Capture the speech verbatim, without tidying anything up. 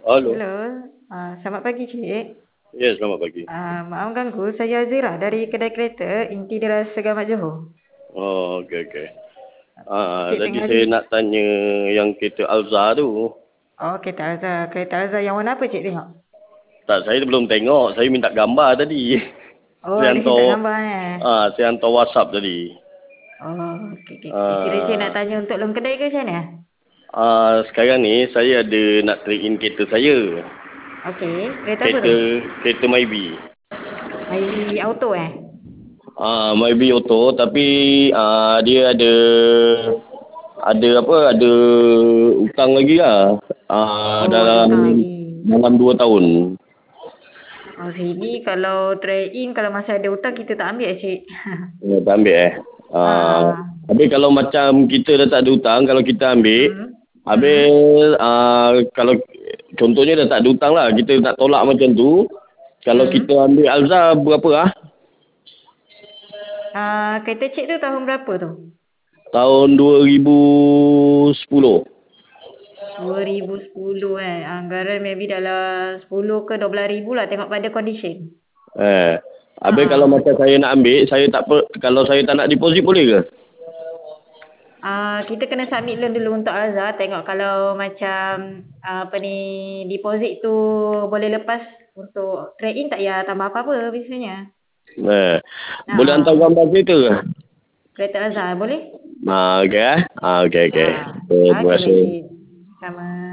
Halo. Hello, ah, selamat pagi cik. Ya, selamat pagi. Ah, maaf ganggu, saya Azira dari kedai kereta Inti Deras Segamat Johor. Oh, okey, okey. Ah, Cik tadi tengah saya di... nak tanya yang kereta Alza tu. Oh, kereta Alza. Kereta Alza yang warna apa cik tengok? Tak, saya belum tengok. Saya minta gambar tadi. Oh, Saya ada hantar, minta gambar eh. ah, saya hantar WhatsApp tadi. Oh, okey, okey. Okay. Kira cik nak Ah, tanya untuk loan kedai ke macam mana? ah, sekarang ni saya ada nak trade in kereta saya. Okey, kereta apa tu? Kereta kereta Myvi. Myvi Auto eh? Ah, Myvi Auto tapi ah, dia ada ada apa? Ada hutang lagi lah. Ah, Oh, ada dalam hutang lagi. dalam dua tahun. Oh, sini kalau trade in, kalau masih ada hutang kita tak ambil cik. Ya, tak ambil eh. Uh, Ah, habis kalau macam kita dah tak ada hutang, kalau kita ambil, hmm, hmm. habis uh, kalau contohnya dah tak ada hutang lah, kita nak tolak macam tu, kalau Hmm. kita ambil Alza berapa ah? Ah, kereta cik tu tahun berapa tu? Tahun dua ribu sepuluh. dua ribu sepuluh eh. Anggaran maybe dalam sepuluh ke dua belas ribu lah tengok pada condition. Eh. Habis kalau Ha. macam saya nak ambil, saya tak per, kalau saya tak nak deposit boleh ke? Ah, kita kena submit loan dulu untuk Alza. Tengok kalau macam ah, apa ni deposit tu boleh lepas untuk trade in tak payah tambah apa-apa biasanya. Eh. Ha. Boleh hantar gambar kereta ke? Kereta Alza boleh? Ah, okey eh. Ah, okey, okey. Ah, Okay, terima okey baik kasih. cik. Sama.